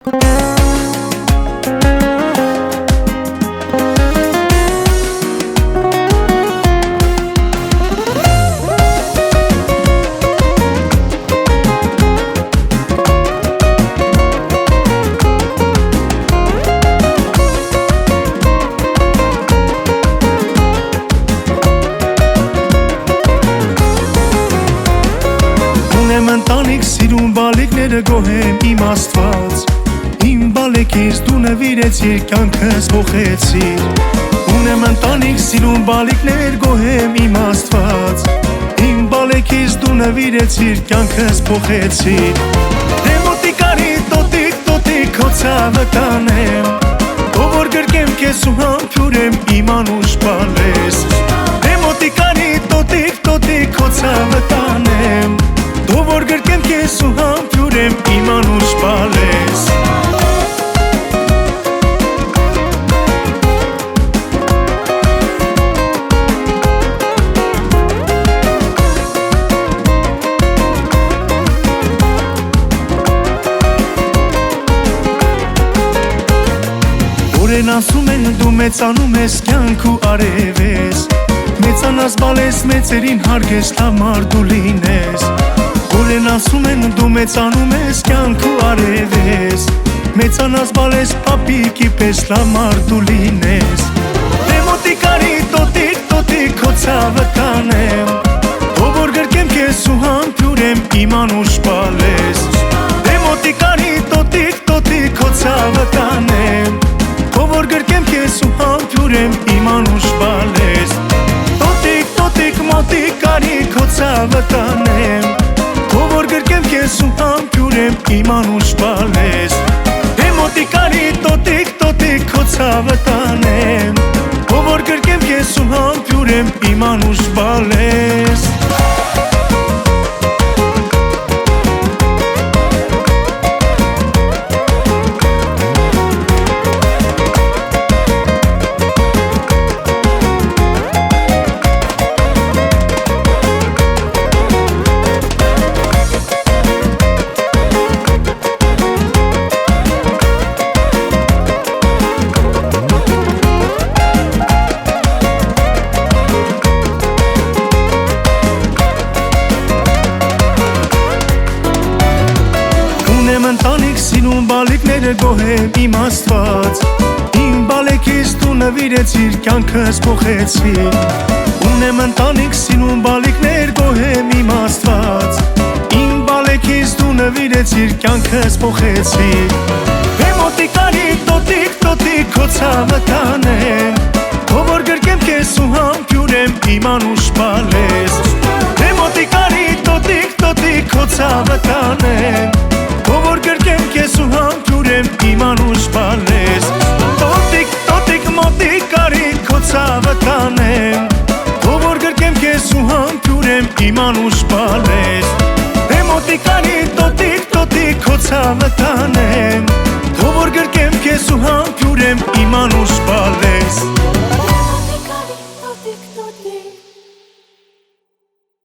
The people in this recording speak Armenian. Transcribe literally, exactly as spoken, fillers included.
Ընտանիք սիրուն բալիկները գոհեմ իմ Աստված Իմ բալեկից դու նվիրեցիր կյանքս փոխեցիր Ունեմ ընտանիք սիրուն բալիկներ գոհեմ իմ Աստված Իմ բալեկից դու նվիրեցիր կյանքս փոխեցիր Դե մոտիկարի տոտիկ տոտիկ քո ցավը կանեմ Ով որ գրկեմ քեզ ու համբուրեմ իմ անուշ բալես Դե մոտիկարի տոտիկ տոտիկ քո ցավը կանեմ Դու որ գրկեմ քեզ ու համբուրեմ իմ անուշ բալես Օրեն ասում են դու մեծանում ես կյանք ու արև ես Մեծանաս բալես մեծերին հարգես լավ մարդու լինես Օրեն ասում են դու մեծանում ես կյանք ու արև ես Մեծանաս բալես պապիկի պես լավ մարդու լինես Դե մոտիկարի տոտիկ տոտիկ քո ցավը կանեմ Ով որ գրկեմ քեզ ու համբուրեմ իմ անուշ բալես Դե մոտիկարի տոտիկ տոտիկ քո ցավը կանեմ Ով որ գրկեմ քեզ ու համբուրեմ իմ անուշ բալես Տոտիկ տոտիկ մոտիկարի քո ցավը կանեմ Ով որ գրկեմ քեզ ու համբուրեմ իմ անուշ բալես Դե մոտիկարի տոտիկ տոտիկ քո ցավը կանեմ Ով որ գրկեմ քեզ ու համբուրեմ իմ անուշ բալես Ընտանիք սիրուն բալիկները գոհեմ իմ Աստված Իմ բալեկից դու նվիրեցիր կյանքս փոխեցիր Ունեմ ընտանիք սիրուն բալիկներ գոհեմ իմ Աստված Իմ բալեկից դու նվիրեցիր կյանքս փոխեցիր Դե մոտիկարի տոտիկ տոտիկ քո ցավը կանեմ Ով որ գրկեմ քեզ ու համբուրեմ իմ անուշ բալես Դե մոտիկարի տոտիկ տոտիկ քո ցավը կանեմ Ով որ գրկեմ քեզ ու համբուրեմ իմ անուշ բալես Տոտիկ տոտիկ մոտիկարի քո ցավը կանեմ Ով որ գրկեմ քեզ ու համբուրեմ իմ անուշ բալես Դե մոտիկարի տոտիկ տոտիկ քո ցավը կանեմ Ով որ գրկեմ քեզ ու համբուրեմ իմ անուշ բալես